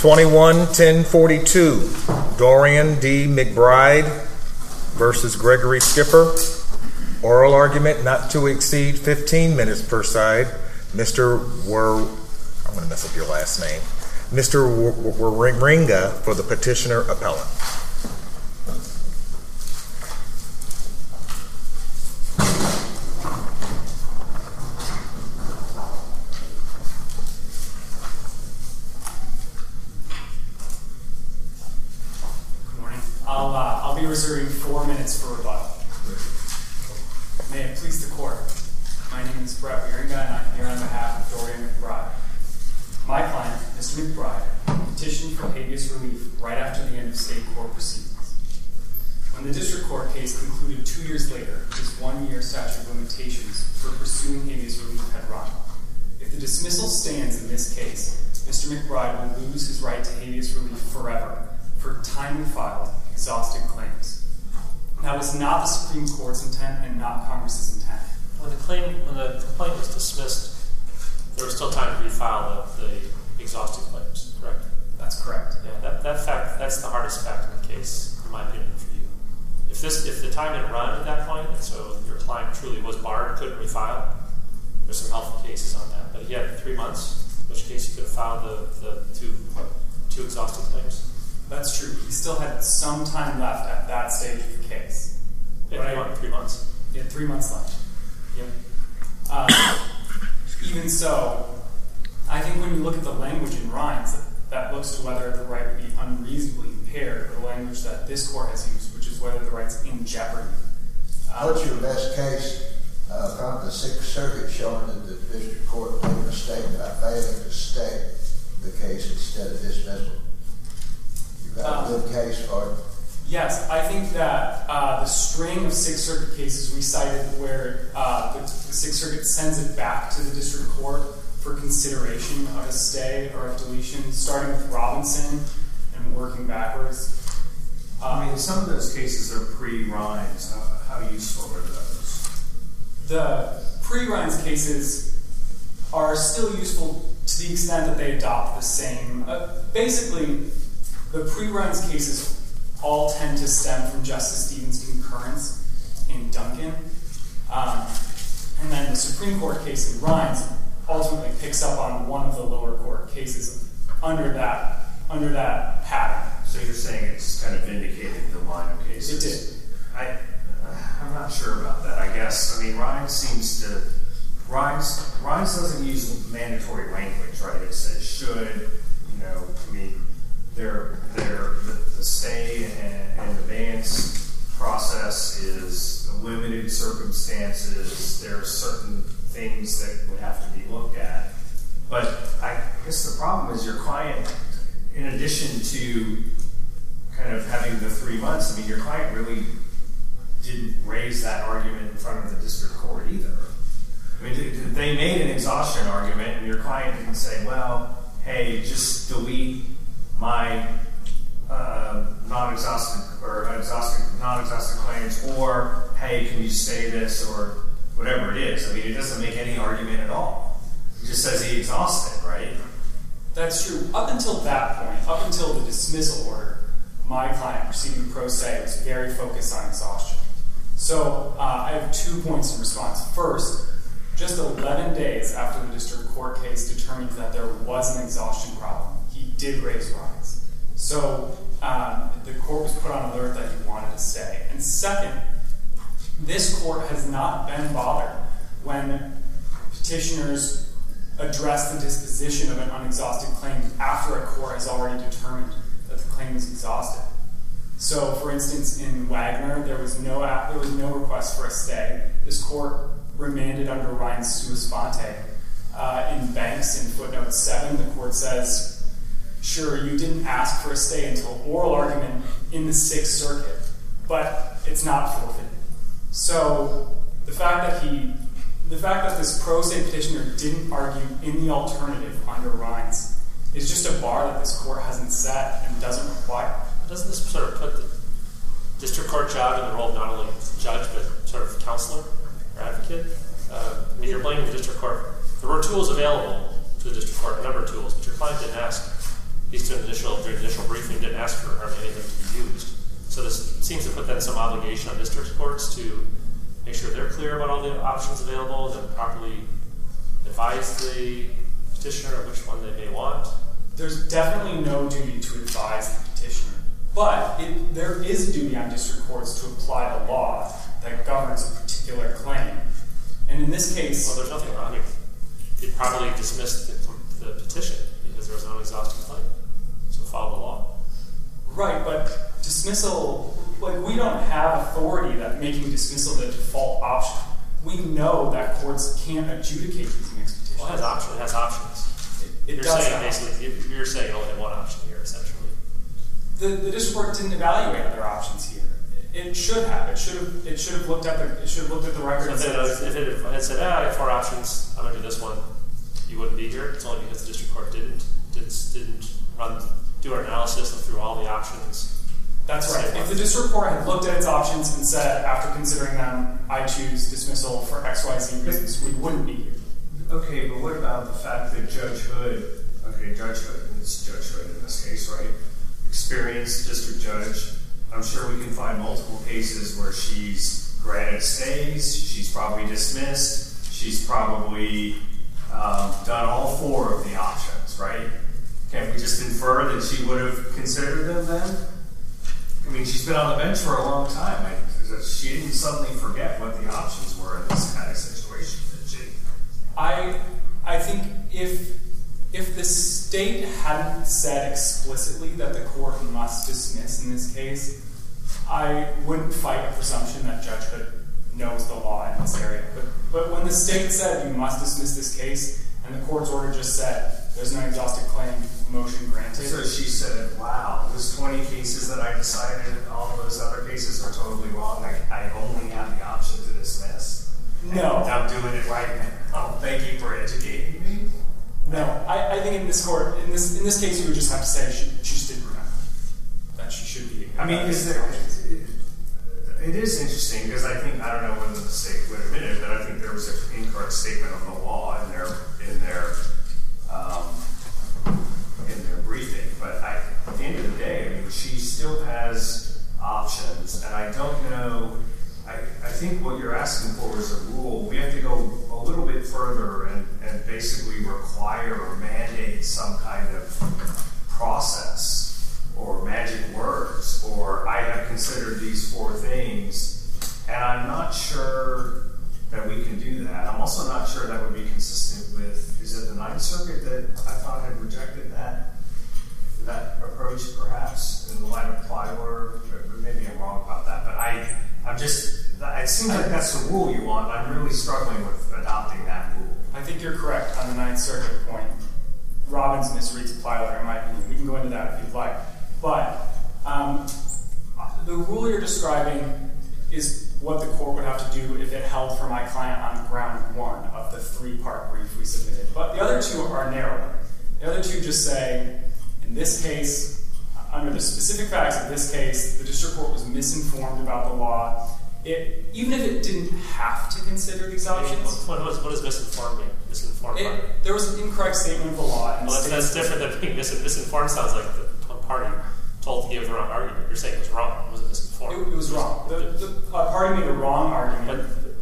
21-1042, Dorian D. McBride versus Gregory Skipper. Oral argument not to exceed 15 minutes per side. I'm going to mess up your last name. Mr. Waringa for the petitioner appellant. I'll be reserving 4 minutes for rebuttal. May it please the court. My name is Brett Waringa, and I'm here on behalf of Dorian McBride. My client, Mr. McBride, petitioned for habeas relief right after the end of state court proceedings. When the district court case concluded 2 years later, his 1-year statute of limitations for pursuing habeas relief had run. If the dismissal stands in this case, Mr. McBride will lose his right to habeas relief forever for timely filed, exhausted claims. That was not the Supreme Court's intent and not Congress's intent. When the complaint was dismissed, there was still time to refile the exhausted claims, correct? That's correct. Yeah, that's the hardest fact in the case, in my opinion, for you. If the time had run at that point, and so your client truly was barred, couldn't refile, there's some helpful cases on that. But he had 3 months, in which case he could have filed the two exhausted claims. That's true. He still had some time left at that stage of the case. Yeah, 3 months. He had 3 months left. Yep. Even so, I think when you look at the language in Rhines, that looks to whether the right would be unreasonably impaired, or the language that this court has used, which is whether the right's in jeopardy. What's your best case from the Sixth Circuit showing that the district court made a mistake by failing to stay the case instead of dismissal? You got a good case for it? Yes, I think that the string of Sixth Circuit cases we cited where the Sixth Circuit sends it back to the district court for consideration of a stay or of deletion, starting with Robinson and working backwards. Some of those cases are pre-Rhines. How useful are those? The pre-Rhines cases are still useful to the extent that they adopt the same. Basically, the pre-Rhines cases all tend to stem from Justice Stevens' concurrence in Duncan. And then the Supreme Court case in Rhines ultimately picks up on one of the lower court cases under that pattern. So you're saying it's kind of vindicated the line of cases? It did. I'm not sure about that, I guess. Rhines doesn't use mandatory language, right? It says should, the stay and advance process is limited circumstances. There are certain things that would have to be looked at. But I guess the problem is your client, in addition to kind of having the 3 months, your client really didn't raise that argument in front of the district court either. They made an exhaustion argument, and your client didn't say, well, hey, just delete my non-exhausted claims, or hey, can you say this, or whatever it is. It doesn't make any argument at all. It just says he exhausted, right? That's true. Up until that point, up until the dismissal order, my client, proceeding pro se, was very focused on exhaustion. So I have 2 points in response. First, just 11 days after the district court case determined that there was an exhaustion problem, he did raise Rhines. So the court was put on alert that he wanted to stay. And second, this court has not been bothered when petitioners address the disposition of an unexhausted claim after a court has already determined that the claim is exhausted. So, for instance, in Wagner, there was no request for a stay. This court remanded under Rhines sua sponte. In Banks, in footnote 7, the court says, sure, you didn't ask for a stay until oral argument in the Sixth Circuit, but it's not forfeited. So the fact that this pro se petitioner didn't argue in the alternative under Rhines is just a bar that this court hasn't set and doesn't require. Doesn't this sort of put the district court job in the role of not only judge but sort of counselor or advocate? You're blaming the district court. There were tools available to the district court, a number of tools, but your client didn't ask at least during the initial briefing, didn't ask for hardly any of them to be used. So this seems to put then some obligation on district courts to make sure they're clear about all the options available, and properly advise the petitioner of which one they may want. There's definitely no duty to advise the petitioner, but there is a duty on district courts to apply the law that governs a particular claim. And in this case... Well, there's nothing wrong. It probably dismissed the petition because there was no exhaustive claim. So follow the law. Right, but dismissal, we don't have authority that making dismissal the default option. We know that courts can't adjudicate these mixed petitions. Well, it has options. You're saying it only had one option here, essentially. The district court didn't evaluate other options here. It should have. It should have looked at the record. So if it had said, I have 4 options, I'm going to do this one, you wouldn't be here. It's only because the district court didn't do our analysis and through all the options. That's right. If the district court had looked at its options and said, after considering them, I choose dismissal for XYZ reasons, we wouldn't be here. Okay, but what about the fact that Judge Hood, it's Judge Hood in this case, right? Experienced district judge. I'm sure we can find multiple cases where she's granted stays, she's probably dismissed, she's probably done all 4 of the options, right? Can't we just infer that she would have considered them then? I mean, she's been on the bench for a long time. She didn't suddenly forget what the options were in this kind of situation, did she? I think if the state hadn't said explicitly that the court must dismiss in this case, I wouldn't fight a presumption that Judge Hood knows the law in this area. But when the state said you must dismiss this case, and the court's order just said there's no exhaustive claim, motion granted. So she said, wow, those 20 cases that I decided, all those other cases are totally wrong. I only have the option to dismiss. No. And I'm doing it right now. Thank you for educating me. No. I think in this court, in this case, you would just have to say she just didn't remember that she should be. I mean, it is interesting because I don't know whether the state would admit it, but I think there was an incorrect statement of the law in their briefing. But at the end of the day, I mean, she still has options, and I don't know. I think what you're asking for is a rule. We have to go a little bit further and basically require or mandate some kind of process or magic words, or I have considered these 4 things, and I'm not sure that we can do that. I'm also not sure that would be consistent with, is it the Ninth Circuit that I thought had rejected that approach, perhaps, in the light of Plyler? Maybe I'm wrong about that, but it seems like that's the rule you want. I'm really struggling with adopting that rule. I think you're correct on the Ninth Circuit point. Robbins misreads Plyler, in my opinion. We can go into that if you'd like. But the rule you're describing is what the court would have to do if it held for my client on ground 1 of the 3-part brief we submitted. But the other 2 are narrower. The other 2 just say, in this case, under the specific facts of this case, the district court was misinformed about the law. Even if it didn't have to consider these options. What does misinformed mean? Misinformed? There was an incorrect statement of the law. Well, that's different than being misinformed. Sounds like the party told to give the wrong argument. You're saying it was wrong. It wasn't misinformed. It was wrong. The party made a wrong argument.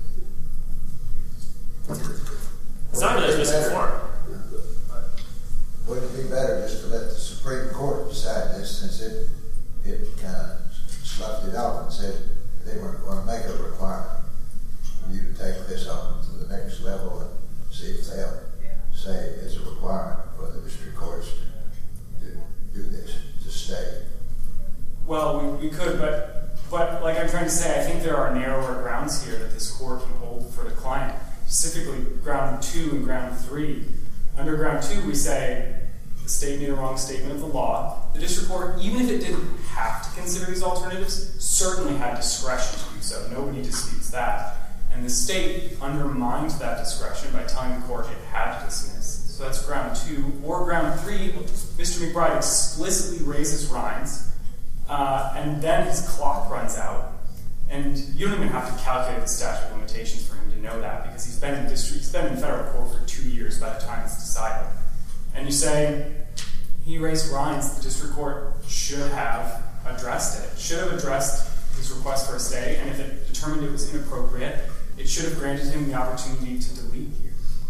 It's not really misinformed. Wouldn't it be better just to let the Supreme Court decide this, since it kind of sloughed it off and said they weren't going to make a requirement for you to take this on to the next level and see if they'll say it's a requirement for the district courts to do this, to stay. Well, we could, but like I'm trying to say, I think there are narrower grounds here that this court can hold for the client, specifically ground 2 and ground 3. Under ground 2, we say the state made a wrong statement of the law. The district court, even if it didn't have to consider these alternatives, certainly had discretion to do so. Nobody disputes that. And the state undermined that discretion by telling the court it had to dismiss. So that's ground 2. Or ground 3, Mr. McBride explicitly raises Rhines, and then his clock runs out. And you don't even have to calculate the statute of limitations for him to know that, because he's been in federal court for 2 years by the time it's decided. And you say, he raised Rhines, the district court should have addressed it, should have addressed his request for a stay, and if it determined it was inappropriate, it should have granted him the opportunity to delete here.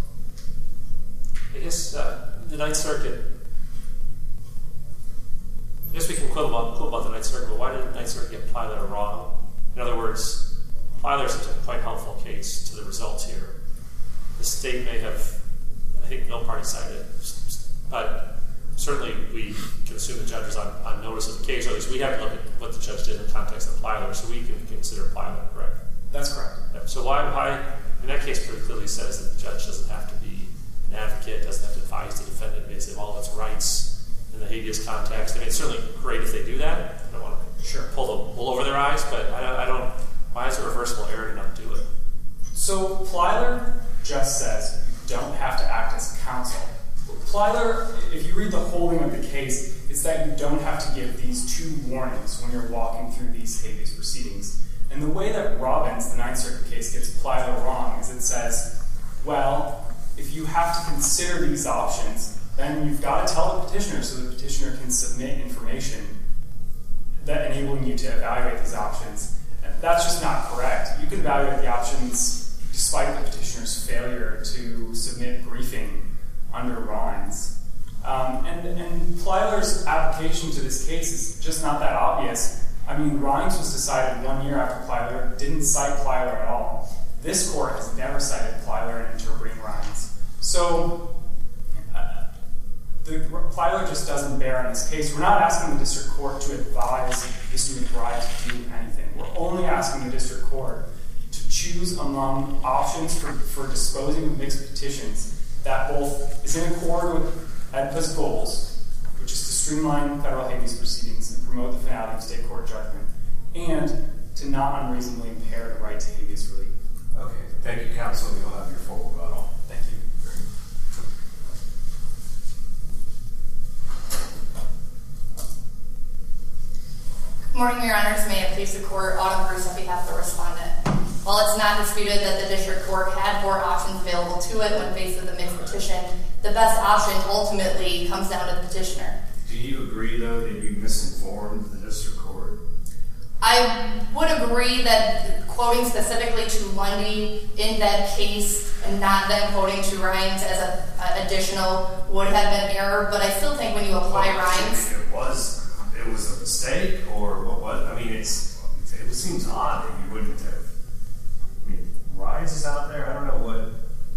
I guess the Ninth Circuit, I guess we can quibble about the Ninth Circuit, but why did the Ninth Circuit get Plyler wrong? In other words, Plyler is a quite helpful case to the results here. The state may have, I think no party cited it, but certainly we can assume the judge is on notice of the case, or at least we have to look at what the judge did in the context of Plyler, so we can consider Plyler, correct? That's correct. Yeah. So why, in that case, pretty clearly says that the judge doesn't have to be an advocate, doesn't have to advise the defendant basically of all of its rights in the habeas context. I mean, it's certainly great if they do that. I don't want to pull the wool over their eyes, but I don't. Why is it reversible error to not do it? So Plyler just says you don't have to act as counsel. Plyler, if you read the holding of the case, it's that you don't have to give these two warnings when you're walking through these habeas proceedings. And the way that Robbins, the Ninth Circuit case, gets Plyler wrong is it says, well, if you have to consider these options, then you've got to tell the petitioner so the petitioner can submit information that enabling you to evaluate these options. And that's just not correct. You can evaluate the options despite the petitioner's failure to submit briefing under Rhines. And Plyler's application to this case is just not that obvious. I mean, Rhines was decided 1 year after Plyler, didn't cite Plyler at all. This court has never cited Plyler in interpreting Rhines. So, Plyler just doesn't bear on this case. We're not asking the district court to advise Mr. McBride to do anything. We're only asking the district court to choose among options for disposing of mixed petitions that both is in accord with AEDPA's goals, which is to streamline federal habeas proceedings and promote the finality of state court judgment, and to not unreasonably impair the right to habeas relief. Okay, thank you, counsel. You'll have your full rebuttal. Thank you. Good morning, Your Honors. May it please the court, Autumn Bruce on behalf of the respondent. While it's not disputed that the district court had 4 options available to it when faced with a mixed petition, the best option ultimately comes down to the petitioner. Do you agree, though, that you misinformed the district court? I would agree that quoting specifically to Lundy in that case and not then quoting to Rhines as an additional would have been error, but I still think when you apply Rhines... It was a mistake, or what? I mean, it seems odd that you wouldn't have. I mean, Rhines is out there. I don't know what.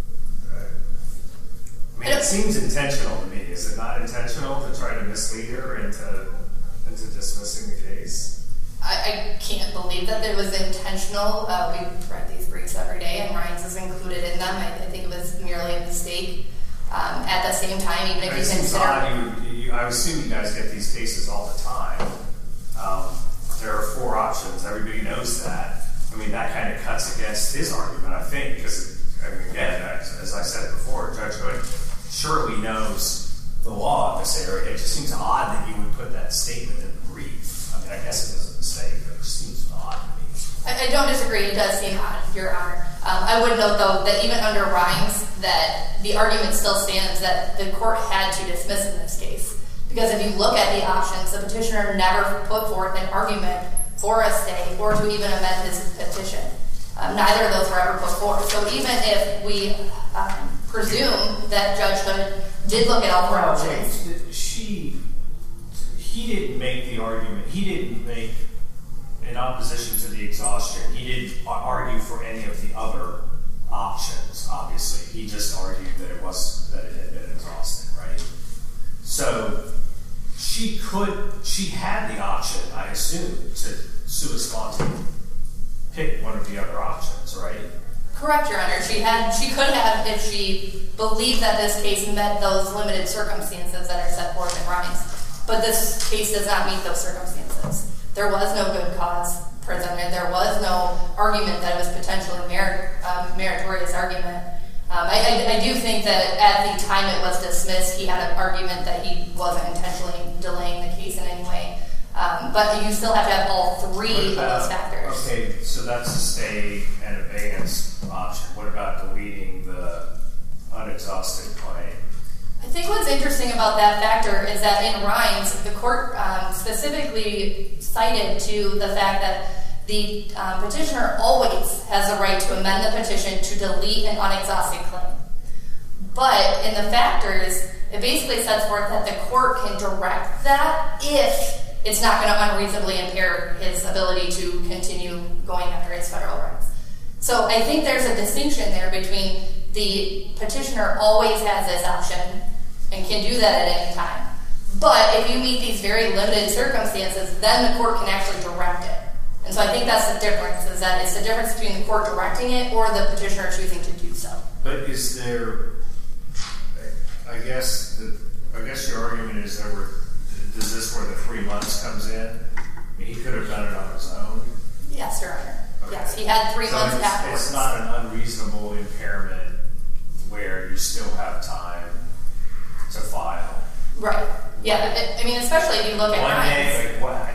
I mean, it seems intentional to me. Is it not intentional to try to mislead her into dismissing the case? I can't believe that it was intentional. We read these briefs every day, and Rhines is included in them. I think it was merely a mistake. At the same time, even if you consider... I assume you guys get these cases all the time. There are 4 options. Everybody knows that. I mean, that kind of cuts against his argument, I think, because, I mean, again, as I said before, Judge Hood surely knows the law in this area. It just seems odd that you would put that statement in the brief. I mean, I guess it was a mistake, but it just seems odd to me. I don't disagree. It does seem odd, Your Honor. I would note, though, that even under Rhines, that the argument still stands that the court had to dismiss in this case. Because if you look at the options, the petitioner never put forth an argument for a stay or to even amend his petition. Neither of those were ever put forth. So even if we presume that Judge Hood did look at all 4 options... He didn't make the argument. He didn't make, in opposition to the exhaustion, he didn't argue for any of the other options, obviously. He just argued that it had been exhausted, right? So she had the option, I assume, to sua sponte pick one of the other options, right? Correct, Your Honor. She could have if she believed that this case met those limited circumstances that are set forth in Rhines. But this case does not meet those circumstances. There was no good cause presented. There was no argument that it was potentially meritorious argument. I do think that at the time it was dismissed, he had an argument that he wasn't intentionally delaying the case in any way. But you still have to have all 3 of those factors. Okay, so that's a stay and abeyance option. What about deleting the unexhausted claim? I think what's interesting about that factor is that in Rhines, the court specifically cited to the fact that the petitioner always has the right to amend the petition to delete an unexhausted claim. But in the factors, it basically sets forth that the court can direct that if it's not going to unreasonably impair his ability to continue going after his federal rights. So I think there's a distinction there between the petitioner always has this option and can do that at any time. But if you meet these very limited circumstances, then the court can actually direct it. And so I think that's the difference, is that it's the difference between the court directing it or the petitioner choosing to do so. But is there, I guess your argument is is this where the 3 months comes in? I mean, he could have done it on his own. Yes, Your Honor. Okay. Yes, he had 3 months afterwards. It's not an unreasonable impairment where you still have time to file. Right. Yeah, I mean, especially if you look at One Rhines. day, like what?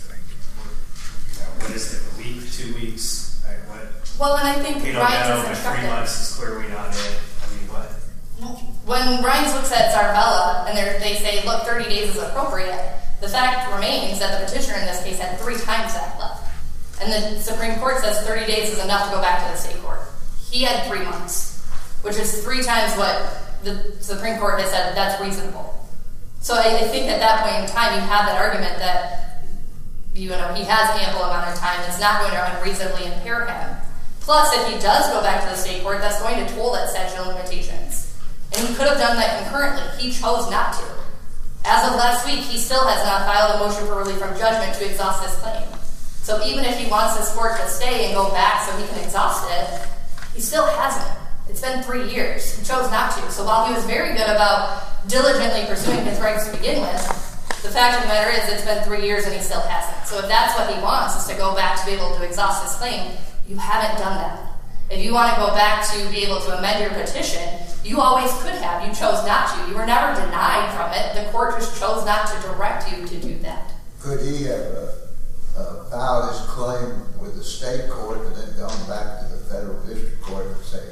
What is it? A week? 2 weeks? Like what? Well, and I think We don't Rhines know, is but 3 instructive. months is clearly not it. I mean, what? When Rhines looks at Zarvella and they say, look, 30 days is appropriate, the fact remains that the petitioner in this case had 3 times that left. And the Supreme Court says 30 days is enough to go back to the state court. He had 3 months, which is 3 times what the Supreme Court has said that's reasonable. So I think at that point in time, you have that argument that he has ample amount of time. It's not going to unreasonably impair him. Plus, if he does go back to the state court, that's going to toll that statute of limitations. And he could have done that concurrently. He chose not to. As of last week, he still has not filed a motion for relief from judgment to exhaust his claim. So even if he wants this court to stay and go back so he can exhaust it, he still hasn't. It's been 3 years. He chose not to. So while he was very good about diligently pursuing his rights to begin with, the fact of the matter is it's been 3 years and he still hasn't. So if that's what he wants, is to go back to be able to exhaust his claim, you haven't done that. If you want to go back to be able to amend your petition, you always could have. You chose not to. You were never denied from it. The court just chose not to direct you to do that. Could he have filed his claim with the state court and then gone back to the federal district court and say,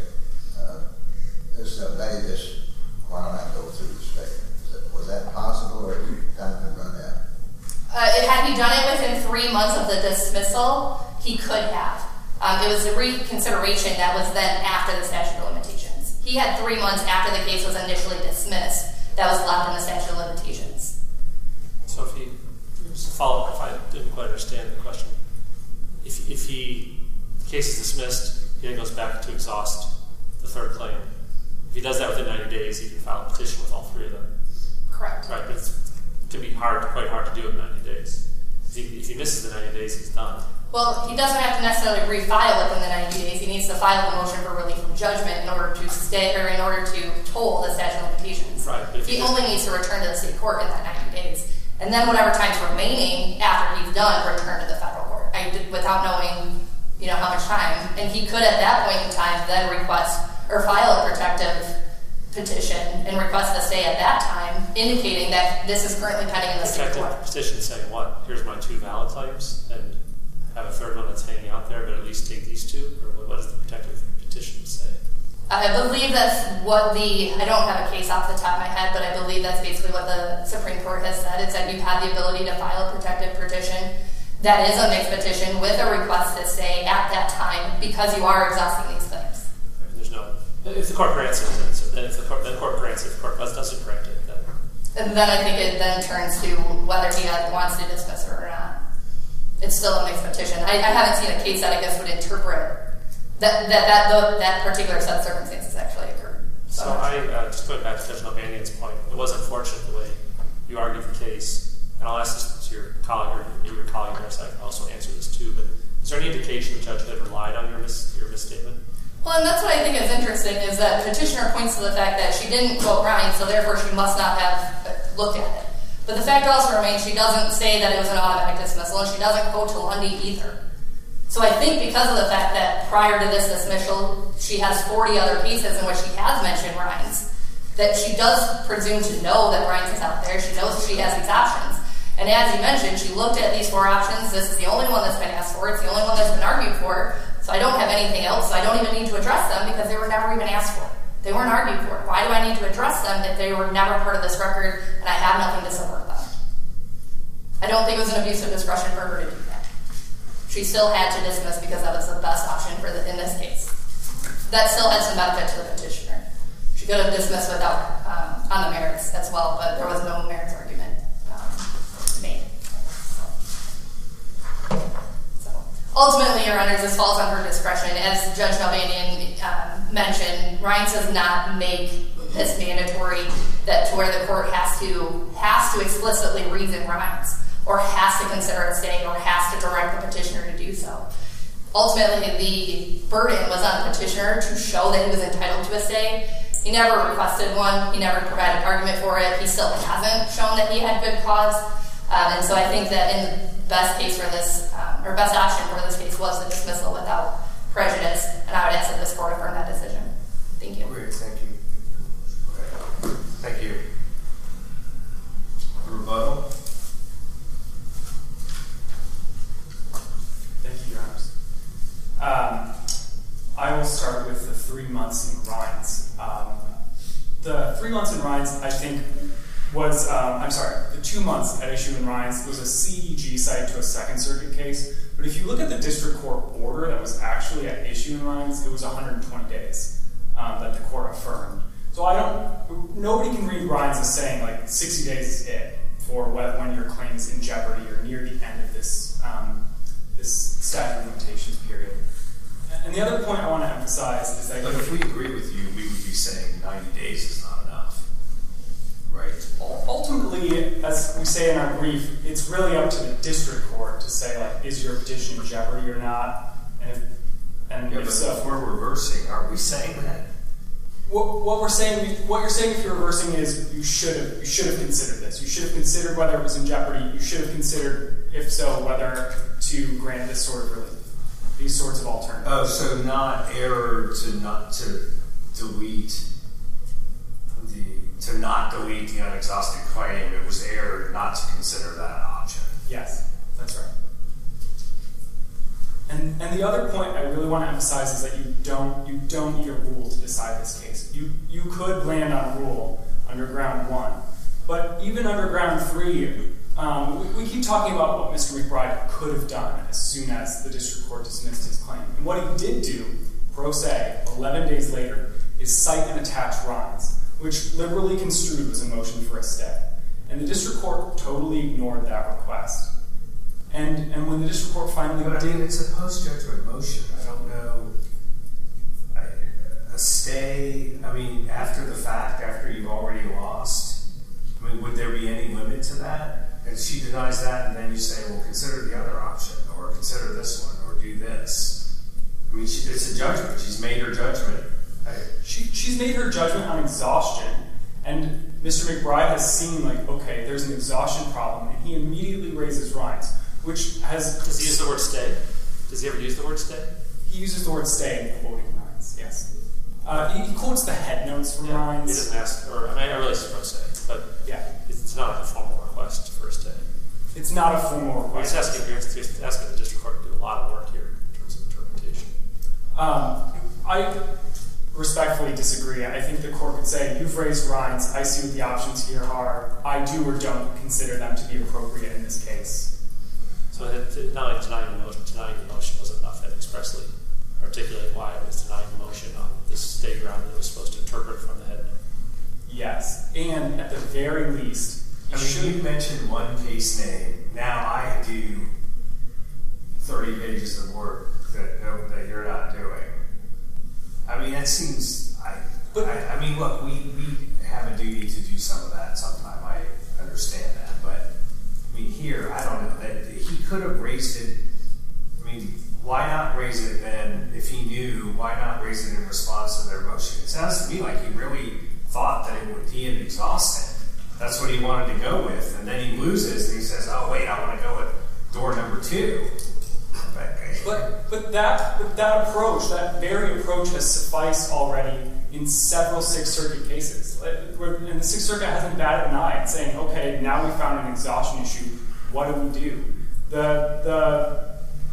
why don't I go through the state? Was that possible, or did time to run out? Had he done it within 3 months of the dismissal, he could have. It was a reconsideration that was then after the statute of limitations. He had 3 months after the case was initially dismissed that was left in the statute of limitations. So if follow up, if I didn't quite understand the question. If the case is dismissed, he then goes back to exhaust the third claim. If he does that within 90 days, he can file a petition with all 3 of them. Correct. Right, but it can be quite hard to do in 90 days. If he misses the 90 days, he's done. Well, he doesn't have to necessarily refile within the 90 days. He needs to file a motion for relief from judgment in order to toll the statute of limitations. Right. But He only needs to return to the state court in that 90 days. And then whatever time's remaining after he's done, return to the federal court. Without knowing, how much time. And he could at that point in time then request or file a protective petition and request to stay at that time, indicating that this is currently pending in the state court. Protective petition saying what? Here's my 2 valid claims, and have a third one that's hanging out there, but at least take these 2? Or what does the protective petition say? I believe that's what I don't have a case off the top of my head, but I believe that's basically what the Supreme Court has said, is that you have the ability to file a protective petition that is a mixed petition with a request to stay at that time because you are exhausting these claims. There's no... If the court grants it, then if the court grants it, if the court doesn't grant it, then... And then I think it then turns to whether he wants to dismiss it or not. It's still a mixed petition. I haven't seen a case that I guess would interpret that particular set of circumstances actually occurred. So just going back to Judge Nalbandian's point, it was unfortunate the way you argued the case, and I'll ask this to your colleague or your colleague there, so I can also answer this too, but is there any indication the judge had relied on your misstatement? Well, and that's what I think is interesting, is that petitioner points to the fact that she didn't quote Rhines, so therefore she must not have looked at it. But the fact also remains she doesn't say that it was an automatic dismissal, and she doesn't quote to Lundy either. So I think because of the fact that prior to this dismissal, she has 40 other cases in which she has mentioned Rhines, that she does presume to know that Rhines is out there. She knows she has these options. And as you mentioned, she looked at these 4 options. This is the only one that's been asked for. It's the only one that's been argued for. So I don't have anything else. So I don't even need to address them because they were never even asked for. They weren't argued for. Why do I need to address them if they were never part of this record and I have nothing to support them? I don't think it was an abuse of discretion for her to do that. She still had to dismiss because that was the best option in this case. That still had some benefit to the petitioner. She could have dismissed without on the merits as well, but there was no merits argument made. So ultimately, Your Honors, this falls on her discretion. As Judge Nalbandian mentioned, Rines does not make this mandatory that to where the court has to explicitly reason Rines, or has to consider a stay, or has to direct the petitioner to do so. Ultimately, the burden was on the petitioner to show that he was entitled to a stay. He never requested one. He never provided argument for it. He still hasn't shown that he had good cause. And so I think that in the best case for this, or best option for this case was the dismissal without prejudice. And I would ask that this court affirm that decision. Thank you. Great, thank you. Okay. Thank you. Rebuttal. Thank you, Your Honors. I will start with the 3 months in Rines. The 3 months in Rines, I think, was, the 2 months at issue in Rines was a CEG cited to a Second Circuit case. But if you look at the district court order that was actually at issue in Rines, it was 120 days that the court affirmed. So nobody can read Rines as saying, like, 60 days is it for when your claim is in jeopardy or near the end of this statute of limitations period. And the other point I want to emphasize is that... But if we agree with you, we would be saying 90 days is not enough, right? Ultimately, as we say in our brief, it's really up to the district court to say, like, is your petition in jeopardy or not? If so... If we're reversing, are we saying that? What you're saying if you're reversing is you should have considered this. You should have considered whether it was in jeopardy. You should have considered, if so, whether to grant this sort of relief. These sorts of alternatives. Oh, so not error to not delete the unexhausted claim. It was error not to consider that option. Yes, that's right. And the other point I really want to emphasize is that you don't need a rule to decide this case. You could land on a rule under ground 1, but even under ground 3. We keep talking about what Mr. McBride could have done as soon as the district court dismissed his claim. And what he did do, pro se, 11 days later, is cite and attach Rines, which liberally construed was a motion for a stay. And the district court totally ignored that request. And when the district court finally did... But I mean, it's a post-judgment motion. I don't know... A stay, I mean, after the fact, after you've already lost, I mean, would there be any limit to that? And she denies that, and then you say, well, consider the other option, or consider this one, or do this. I mean, it's a judgment. She's made her judgment. She's made her judgment on exhaustion, and Mr. McBride has seen, like, okay, there's an exhaustion problem, and he immediately raises Rines, which has... Does he use the word stay? Does he ever use the word stay? He uses the word stay in quoting Rines, yes. He quotes the head notes from Rines. He doesn't ask, I realize it's pro se, but yeah, it's not a formal request for a stay. It's not a formal request. You're asking the district court to do a lot of work here in terms of interpretation. I respectfully disagree. I think the court could say, you've raised Rines, I see what the options here are, I do or don't consider them to be appropriate in this case. So not like denying the motion wasn't enough to expressly articulate why it was denying the motion on this stay ground that it was supposed to interpret from the head note. Yes, and at the very least... I mean, you mentioned one case name. Now I do 30 pages of work that you're not doing. I mean, that seems... I mean, look, we have a duty to do some of that sometime. I understand that. But, I mean, here, I don't know. That he could have raised it... I mean, why not raise it then, if he knew, why not raise it in response to their motion? It sounds to me like he really thought that he had exhausted. That's what he wanted to go with. And then he loses, and he says, oh, wait, I want to go with door number 2. But that approach, that very approach has sufficed already in several Sixth Circuit cases. And the Sixth Circuit hasn't batted an eye at saying, okay, now we found an exhaustion issue, what do we do? The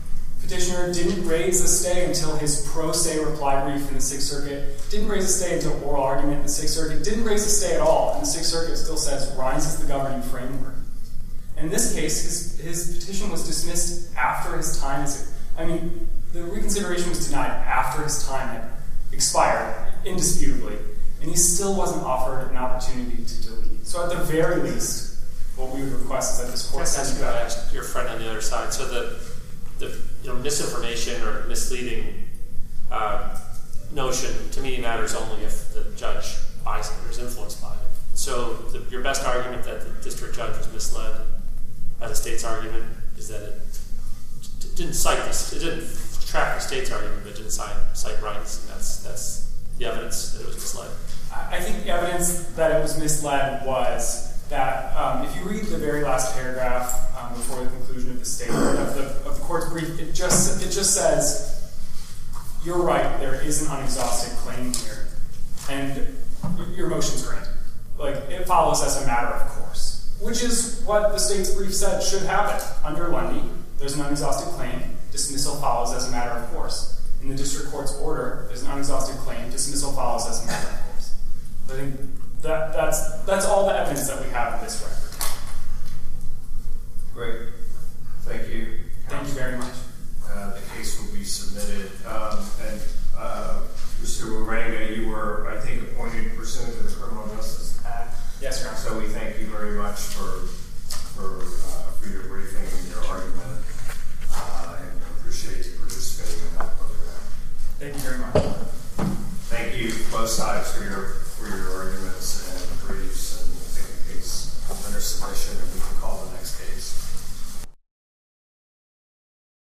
petitioner didn't raise the stay until his pro se reply brief in the Sixth Circuit, didn't raise the stay until oral argument in the Sixth Circuit, didn't raise the stay at all, and the Sixth Circuit still says Rhines is the governing framework. In this case, his petition was dismissed after his time the reconsideration was denied after his time had expired, indisputably, and he still wasn't offered an opportunity to delete. So at the very least, what we would request is that this court sends you back. Ask your friend on the other side. So the misinformation or misleading notion to me matters only if the judge buys it or is influenced by it. So your best argument that the district judge was misled by the state's argument is that it didn't cite this. It didn't track the state's argument, but it didn't cite Rhines, and that's the evidence that it was misled. I think the evidence that it was misled was that if you read the very last paragraph before the conclusion of the statement of the court's brief, it just says, you're right, there is an unexhausted claim here, and your motion's granted. Like, it follows as a matter of course, which is what the state's brief said should happen. Under Lundy, there's an unexhausted claim, dismissal follows as a matter of course. In the district court's order, there's an unexhausted claim, dismissal follows as a matter of course. I think that's all the evidence that we have in this record. Great. Thank you. Thank you very much. The case will be submitted. And Mr. Waranga, you were, I think, appointed pursuant to the Criminal Justice Act. Yes, Your Honor. So we thank you very much for your briefing and your argument, and appreciate you participating in that program. Thank you very much. Thank you, both sides, for your